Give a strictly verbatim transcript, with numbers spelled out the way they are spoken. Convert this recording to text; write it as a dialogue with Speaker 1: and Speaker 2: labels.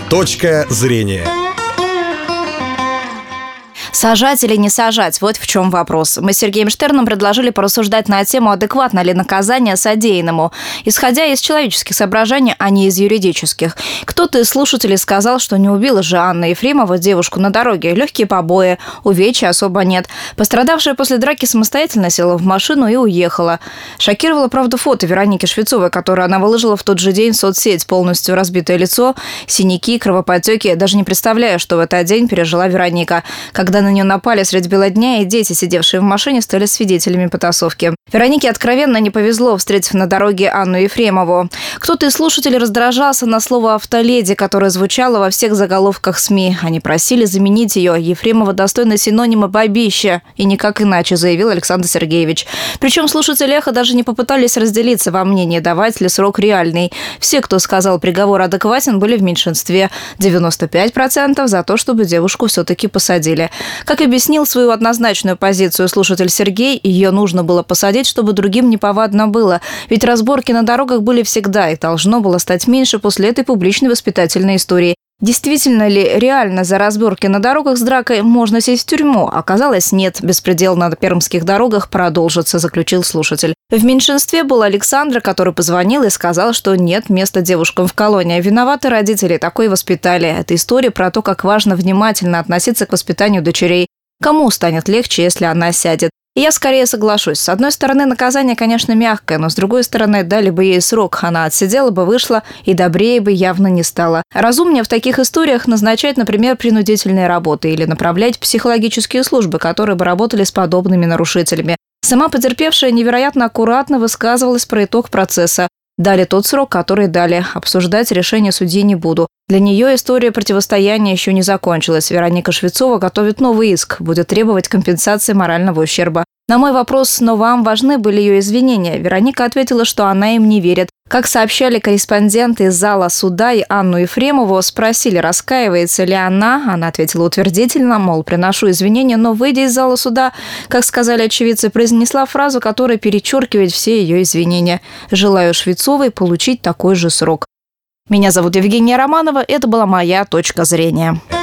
Speaker 1: Точка зрения.
Speaker 2: Сажать или не сажать? Вот в чем вопрос. Мы с Сергеем Штерном предложили порассуждать на тему, адекватно ли наказание содеянному, исходя из человеческих соображений, а не из юридических. Кто-то из слушателей сказал, что не убила же Анна Ефремова девушку на дороге. Легкие побои, увечья особо нет. Пострадавшая после драки самостоятельно села в машину и уехала. Шокировало, правда, фото Вероники Швецовой, которое она выложила в тот же день в соцсеть. Полностью разбитое лицо, синяки, кровоподтеки. Даже не представляю, что в этот день пережила Вероника, когда на нее напали средь бела дня, и дети, сидевшие в машине, стали свидетелями потасовки. Веронике откровенно не повезло, встретив на дороге Анну Ефремову. Кто-то из слушателей раздражался на слово «автоледи», которое звучало во всех заголовках СМИ. Они просили заменить ее. Ефремова достойна синонима «бабища», и никак иначе, заявил Александр Сергеевич. Причем слушатели «Эхо» даже не попытались разделиться во мнении, давать ли срок реальный. Все, кто сказал приговор адекватен, были в меньшинстве. девяносто пять процентов за то, чтобы девушку все-таки посадили. Как объяснил свою однозначную позицию слушатель Сергей, ее нужно было посадить, чтобы другим неповадно было. Ведь разборки на дорогах были всегда, и должно было стать меньше после этой публичной воспитательной истории. Действительно ли реально за разборки на дорогах с дракой можно сесть в тюрьму? Оказалось, нет. Беспредел на пермских дорогах продолжится, заключил слушатель. В меньшинстве был Александр, который позвонил и сказал, что нет места девушкам в колонии. Виноваты родители, такое воспитали. Это история про то, как важно внимательно относиться к воспитанию дочерей. Кому станет легче, если она сядет? И я скорее соглашусь. С одной стороны, наказание, конечно, мягкое, но с другой стороны, дали бы ей срок. Она отсидела бы, вышла, и добрее бы явно не стала. Разумнее в таких историях назначать, например, принудительные работы или направлять психологические службы, которые бы работали с подобными нарушителями. Сама потерпевшая невероятно аккуратно высказывалась про итог процесса. Дали тот срок, который дали. Обсуждать решение судьи не буду. Для нее история противостояния еще не закончилась. Вероника Швецова готовит новый иск, будет требовать компенсации морального ущерба. На мой вопрос, но вам важны были ее извинения, Вероника ответила, что она им не верит. Как сообщали корреспонденты из зала суда, и Анну Ефремову спросили, раскаивается ли она. Она ответила утвердительно, мол, приношу извинения, но, выйдя из зала суда, как сказали очевидцы, произнесла фразу, которая перечеркивает все ее извинения. «Желаю Швецовой получить такой же срок». Меня зовут Евгения Романова, это была моя точка зрения.